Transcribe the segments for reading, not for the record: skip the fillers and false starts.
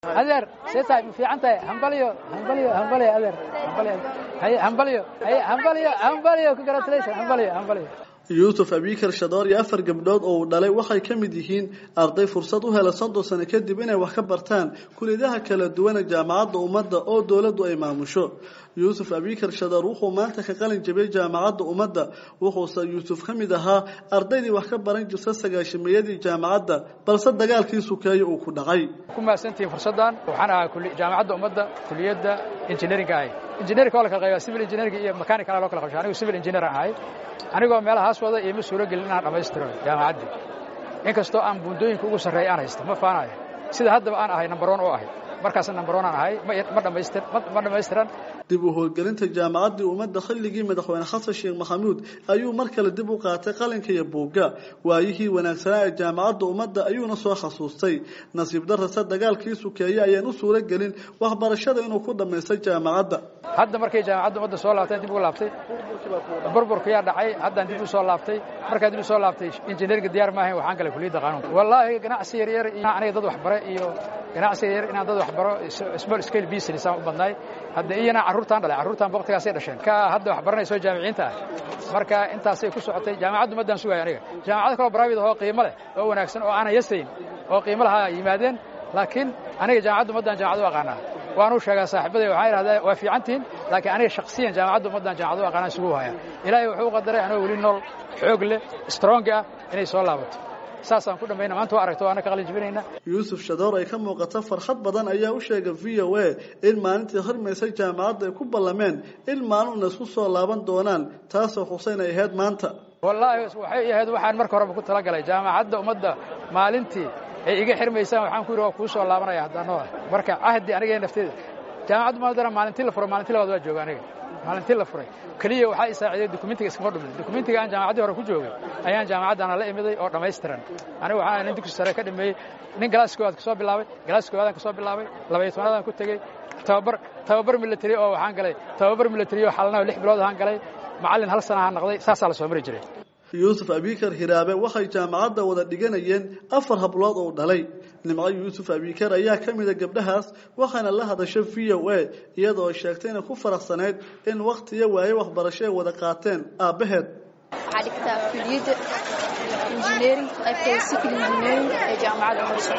أدر سيتا في عنده همبليو أدر همبليو congratulations همبليو يوسف أبيكر شدار يأفر قبضات أو دلي وحي كمديهين أرضي فرصته هلا صندو سنة كدب إنه وخبرتان كل ده كلا دوان جامعات ومدة أو دولة وإمامشو يوسف أبيكر شدار وخو مالتك قال جبي جامعات ومدة وخو يوسف خمدها أرضي دي وخبرين جسسة شميدي جامعات بل صدق قال كيسو كاي أو كدعي كما سنتي فرصدان وحنا كل جامعات ومدة كلية انجينيرينج هاي انجينيرينج كلها كغير سيفل انجينيرينج إيه مكاني كلا لوكل خشاني وسيفل انجينير هاي anigoo meelahaas wada iyo masuulo gelinaan dhameystiro jaamacadda inkastoo aan buundooyinka ugu sareeyay aan haysto ma faanayo sida haddaba aan ahay number 1 oo ahay markaas number 1 aan ahay ma dhameystiran dib u howlgelinta jaamacadda ummadda xilligii madaxweyne Xasan Sheekh Maxamuud ayuu mar kale dib u qaatay qalinka iyo buugga waayihii wanaagsanaa ee jaamacadda ummadda ayuuna soo xasuustay nasiib darrada dagaalkiisu keeyay ayaan u suura gelin waxbarashada inuu ku dhameystay jaamacadda hadda markay jaamacadda ummadda soo laabtay dib u laabtay burburka yaa dhacay hadda dib u soo laabtay markaa dib u soo laabtay injineeriga diyaar ma ahayn waxaan kale kuliyada qaanuunka wallahi ganacsi yar aniga dad waxbaro iyo ganacsi yar inaan dad waxbaro small scale business aan u badnay hadda iyana carruurtaan waqtigaas ay dhasheen ka hadda wax baranayso jaamiciinta marka intaas ay ku socotay jaamacaddu madan sugay aniga jaamacad kale private oo qiimo leh oo wanaagsan oo aan yasayn oo qiimo laha yimaadeen laakiin aniga jaamacaddu madan jaamacad u aqaana waanu sheegaa saaxiibaday waxay yiraahdeen waa fiicantiin laakiin aniga shakhsiyan jaamacaddu madan jaamacad u aqaana isugu haya ilaahay wuxuu qadaray anoo wali nool xoog leh strong ah inay soo laabato saasan ku dhameeyna maanta waa aragto ana ka qalin jibinayna Yusuf Shador ay ka muuqata farxad badan ayaa u sheegay VOA in maalintii hormaysay jaamacadda ay ku ballameen in maalin isku soo laaban doonaan taas oo Xuseen ay ahayd maanta wallahi waxay ahayd waxaan marka hore ku tala galay jaamacadda ummadda maalintii ay iga xirmaysaan waxaan ku yiri waa ku soo laabanaya hadana marka ahdi aniga nafteeda jaamacadda maadara maalintii la furo maalintii labaad waa jooga aniga maalintii la furay kaliya waxa ay saaciday dokumentiga iska dhumin dokumentiga aan jaamacadda hore ku joogay ayaan jaamacadana la imiday oo dhameystiran aniga waxaan inta ku sare ka dhameeyay nin galaaskooda ka soo bilaabay galaaskooda ka soo bilaabay 12 ku tagay tababar military oo waxaan galay tababar military oo xalna 6 bilood aan galay macallin hal sano aan noqday saas la soo mari jiray Yusuf Abikar Hiraabe waxay jaamacadda wada dhiganayeen 4 hablood oo dhalay nimco Yusuf Abikar ayaa kamid ah gabdhahaas waxaana la hadashay VOA iyadoo sheegtay inay ku faraxsaneed in waqtiga waayay waxbarasho ay wada qaateen aabaheed xadigta kuliyada engineering civil engineering ee jaamacadda Muqdisho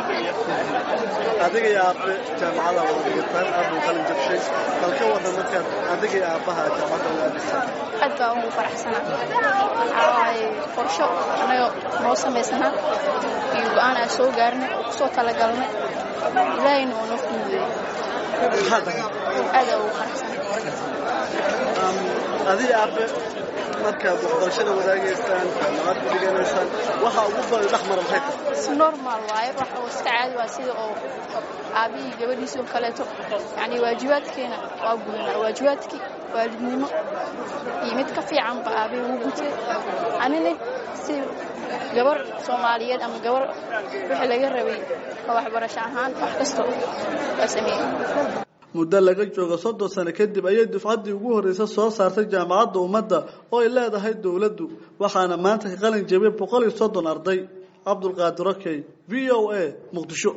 adiga yaa aabe jaamacadda wada dhigataan aad qalin jabshay halka wada markaad adiga yaa aabaha jaamacadda wada dhigataan aad baan ugu faraxsanahay qorsho anaga noo sameysana iyo go'aan aan soo gaarnay oo soo tala galnay ilaahayna uu noo fududeeyay aad ugu faraxsanahay adiga aabe markaad waxbarashada wadaagaysaan jaamacad ku dhiganaysaan waxa ugu badan dhaxmar maxay tahay si normal waaye waxa uu iska caadi waa sida oo aabii gabadhiisa oo kaleeto yani waajibaadkeena waa gudana waajibaadkii waalidnimo iyo mid ka fiican ba aabii ugu gutay anina si gabar Soomaaliyeed ama gabar wixii laga rabay ka waxbarasho ahaan wax kasto waa sameeyay muddo laga joogo 30 sano kadib ayay dufcadii ugu horeysay soo saartay jaamacadda ummadda oo ay leedahay dawladdu waxaana maanta ka qalin jabay 130 arday Abdul Qaadir Rakay VOA Muqdisho